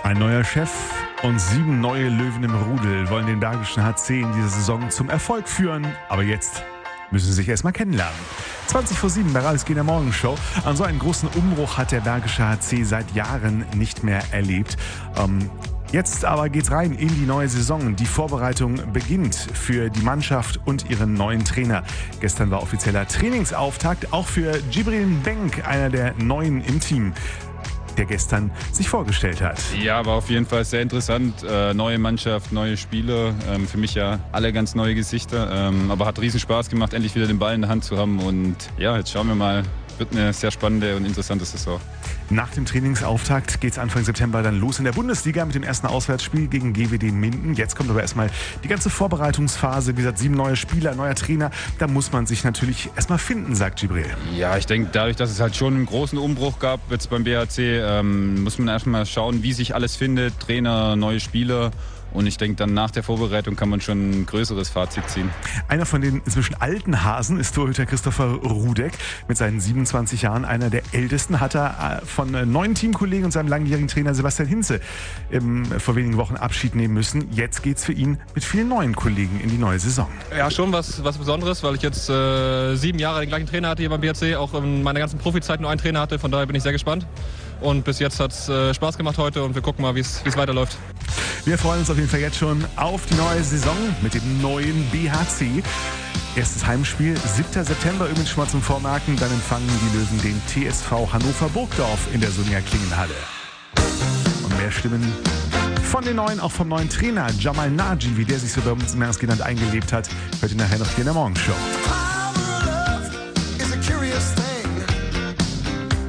Ein neuer Chef und 7 neue Löwen im Rudel wollen den Bergischen HC in dieser Saison zum Erfolg führen. Aber jetzt müssen sie sich erstmal kennenlernen. 7:20 bei Ralf Gehner Morgenshow. An so einen großen Umbruch hat der Bergische HC seit Jahren nicht mehr erlebt. Jetzt aber geht's rein in die neue Saison. Die Vorbereitung beginnt für die Mannschaft und ihren neuen Trainer. Gestern war offizieller Trainingsauftakt, auch für Djibril Mbengue, einer der Neuen im Team, der gestern sich vorgestellt hat. Ja, war auf jeden Fall sehr interessant. Neue Mannschaft, neue Spieler. Für mich ja alle ganz neue Gesichter. Aber hat riesen Spaß gemacht, endlich wieder den Ball in der Hand zu haben. Und ja, jetzt schauen wir mal. Wird eine sehr spannende und interessante Saison. Nach dem Trainingsauftakt geht es Anfang September dann los in der Bundesliga mit dem ersten Auswärtsspiel gegen GWD Minden. Jetzt kommt aber erstmal die ganze Vorbereitungsphase. Wie gesagt, 7 neue Spieler, neuer Trainer. Da muss man sich natürlich erstmal finden, sagt Djibril. Ja, ich denke, dadurch, dass es halt schon einen großen Umbruch gab jetzt beim BHC, muss man erstmal schauen, wie sich alles findet. Trainer, neue Spieler. Und ich denke, dann nach der Vorbereitung kann man schon ein größeres Fazit ziehen. Einer von den inzwischen alten Hasen ist Torhüter Christopher Rudek. Mit seinen 27 Jahren einer der ältesten, hat er von 9 Teamkollegen und seinem langjährigen Trainer Sebastian Hinze vor wenigen Wochen Abschied nehmen müssen. Jetzt geht's für ihn mit vielen neuen Kollegen in die neue Saison. Ja, schon was Besonderes, weil ich jetzt 7 Jahre den gleichen Trainer hatte hier beim BHC, auch in meiner ganzen Profizeit nur einen Trainer hatte. Von daher bin ich sehr gespannt. Und bis jetzt hat es Spaß gemacht heute und wir gucken mal, wie es weiterläuft. Wir freuen uns auf jeden Fall jetzt schon auf die neue Saison mit dem neuen BHC. Erstes Heimspiel, 7. September, übrigens schon mal zum Vormerken. Dann empfangen die Löwen den TSV Hannover Burgdorf in der Sonja Klingenhalle. Und mehr Stimmen von den Neuen, auch vom neuen Trainer Jamal Naji, wie der sich so bei uns im März genannt eingelebt hat, hört ihr nachher noch hier in der Morgenshow.